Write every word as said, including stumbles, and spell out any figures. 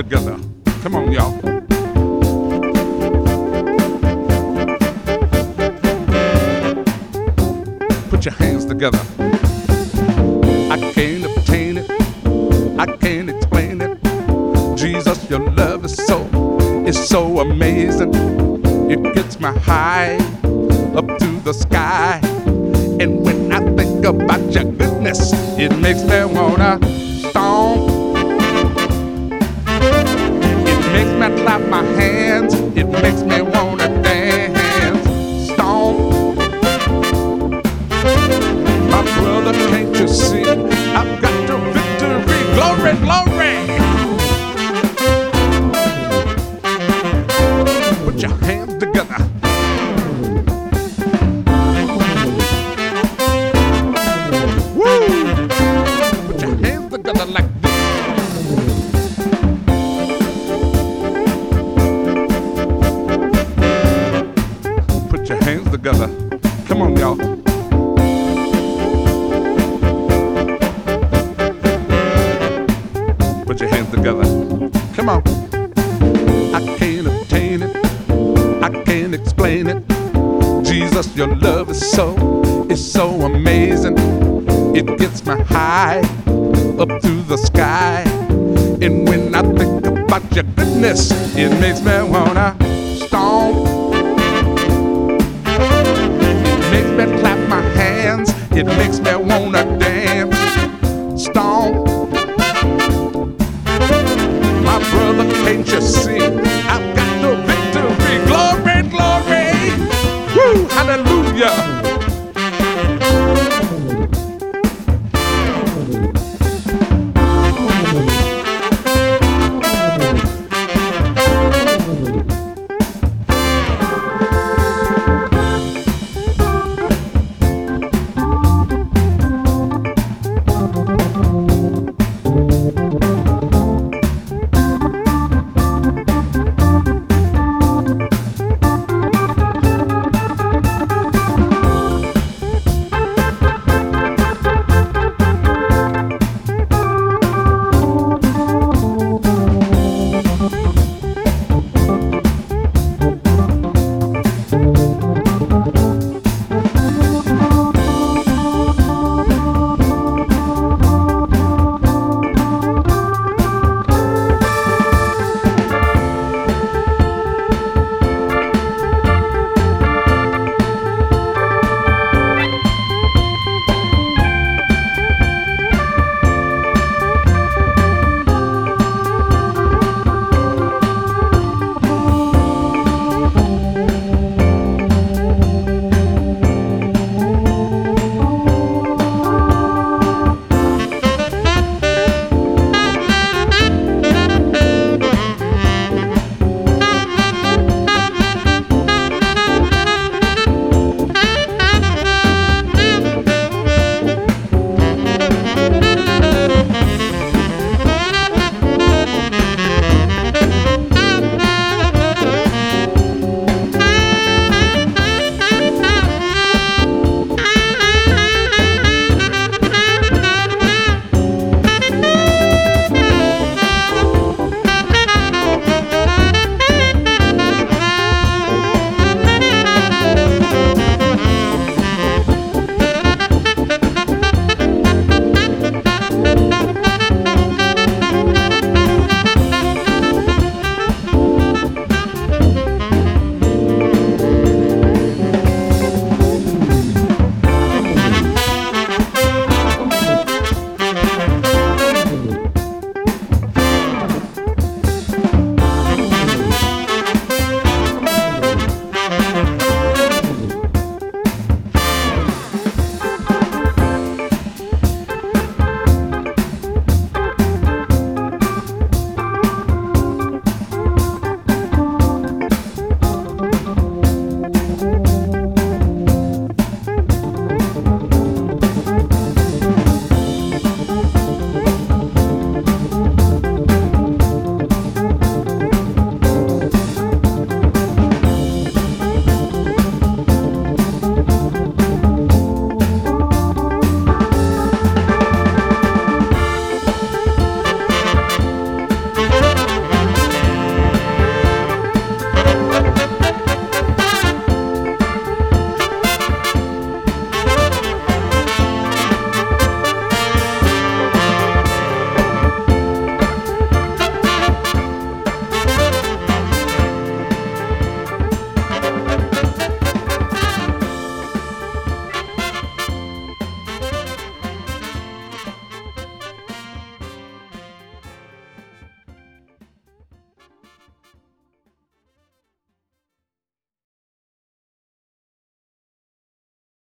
together. Come on, y'all. Put your hands together. I can't obtain it, I can't explain it. Jesus, your love is so, it's so amazing. It gets me high up to the sky. And when I think about your goodness, it makes me wanna stomp. It makes me clap my hands, it makes me wanna dance. Stomp. My brother, can't you see? I've got the victory. Glory, glory. Put your hands together. Woo! Put your hands together like this. Put your hands together. Come on, y'all. Put your hands together. Come on. I can't obtain it, I can't explain it. Jesus, your love is so, it's so amazing. It gets me high up to the sky. And when I think about your goodness, it makes me wanna stomp. It makes me clap my hands, it makes me wanna dance. Stomp.